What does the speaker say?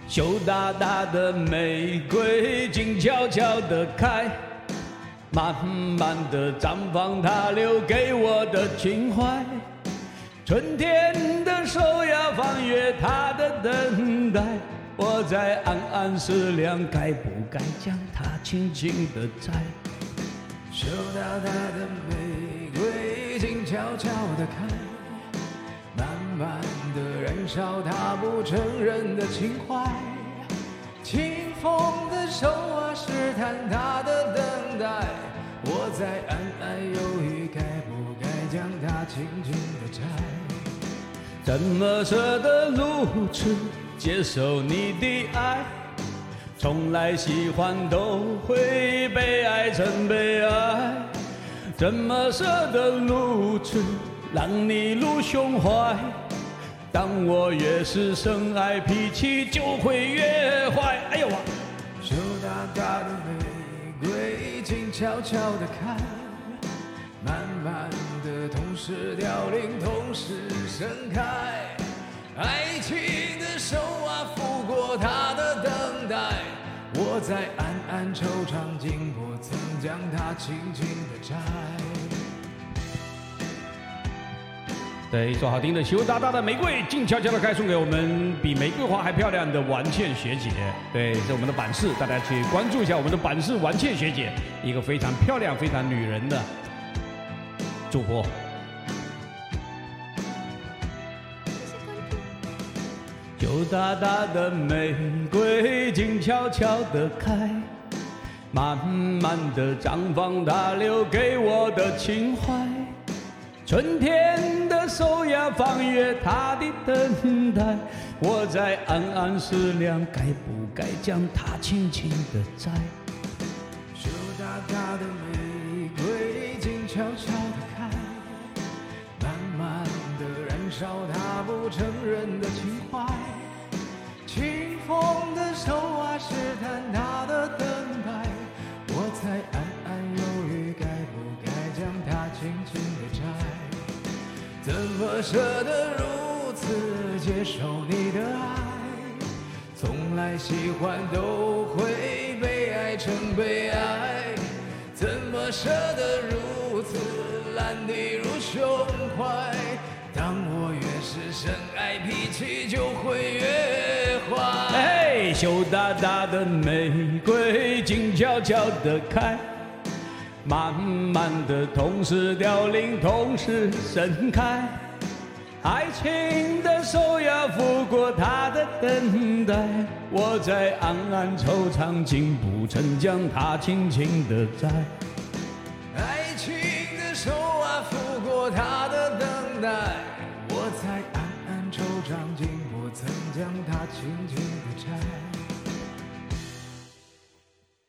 羞答答的玫瑰静悄悄地开，慢慢地绽放它留给我的情怀。春天的手呀，翻越它的等待，我在暗暗思量，该不该将它轻轻地摘？ 羞答答的玫瑰静悄悄地开，慢慢地燃烧它不承认的情怀。清风的手啊，试探它的等待，我在暗暗犹豫，该不该将它轻轻地摘？ 怎么舍得如此接受你的爱？从来喜欢都会被爱成悲哀。怎么舍得如此让你入胸怀？当我越是深爱，脾气就会越坏。哎呦啊！ 羞答答的玫瑰静悄悄地开，慢慢的同时凋零，同时盛开。爱情的手啊，拂过它的等待，我在暗暗惆怅，竟不曾将它轻轻地摘。 对，一首好听的《羞答答的玫瑰静悄悄地开》，送给我们比玫瑰花还漂亮的婉倩学姐。对，是我们的版式，大家去关注一下我们的版式婉倩学姐，一个非常漂亮、非常女人的主播。羞答答的玫瑰静悄悄地开，慢慢地绽放它留给我的情怀。春天的手呀，翻越它的等待，我在暗暗思量，该不该将它轻轻地摘？ 羞答答的玫瑰静悄悄地开，慢慢地燃烧它不承认的情怀。清风的手啊，试探它的等待，我在暗暗犹豫，该不该将它轻轻地摘？怎么舍得如此接受你的爱？从来喜欢都会被爱成悲哀，怎么舍得如此烂你入胸怀？当我越是深爱，脾气就会越坏。 哎，羞答答的玫瑰静悄悄地开，慢慢的同时凋零，同时盛开。爱情的手呀，拂过它的等待，我在暗暗惆怅，竟不曾将它轻轻地摘。 爱情的手啊，拂过它的等待，我在暗暗惆怅，竟不曾将它轻轻地摘。